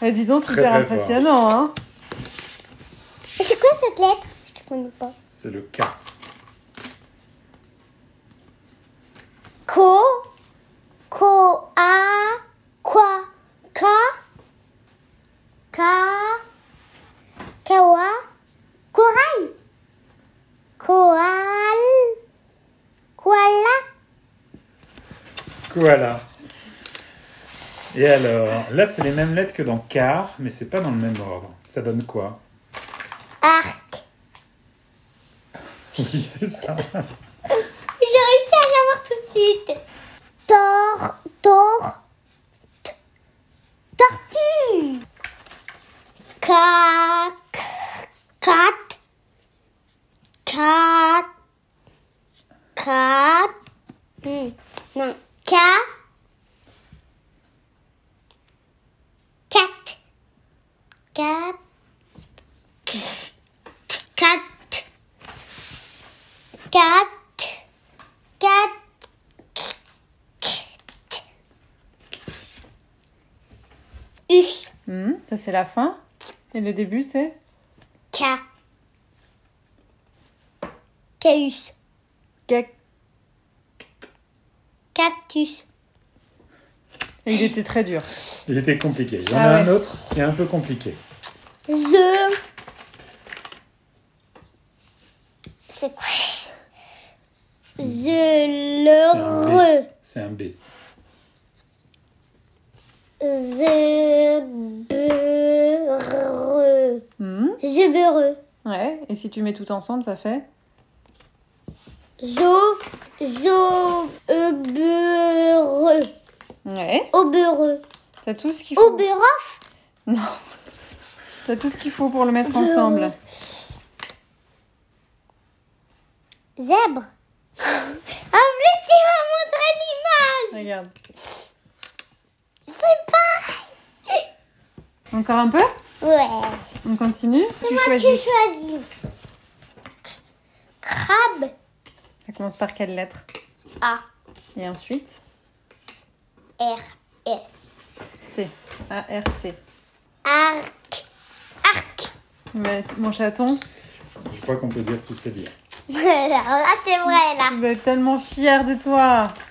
Dis donc, Très, super très impressionnant, hein. Et c'est quoi cette lettre? Je ne connais pas. C'est le K. Quoi? Kawa? Corail? Koala? Koala. Et alors, là, c'est les mêmes lettres que dans car, mais c'est pas dans le même ordre. Ça donne quoi? Arc. Oui, c'est ça. J'ai réussi à l'avoir tout de suite. Tortue. Cat. Non. Cat. Us. Ça, c'est la fin. Et le début, c'est Caus. Cactus. Cactus. Et il était très dur. Il était compliqué. Il y en Ah a ouais. un autre qui est un peu compliqué. C'est quoi? Zeureux. C'est un B. Zeureux. Zeureux. Ouais, et si tu mets tout ensemble, ça fait Zobeureux. Ouais. Aubeureux. T'as tout ce qu'il faut. Auberoff. Non. T'as tout ce qu'il faut pour le mettre ensemble. Zèbre. En plus, tu m'as montré l'image. Regarde. C'est pas. Encore un peu? Ouais. On continue? C'est Tu moi qui choisis. choisis. Crabe. Ça commence par quelle lettre? A. Et ensuite? R. S. C. A-R-C. Arc. Ouais, mon chaton, Je crois qu'on peut dire tous ces liens. Alors là, c'est vrai, là. tu dois être tellement fier de toi.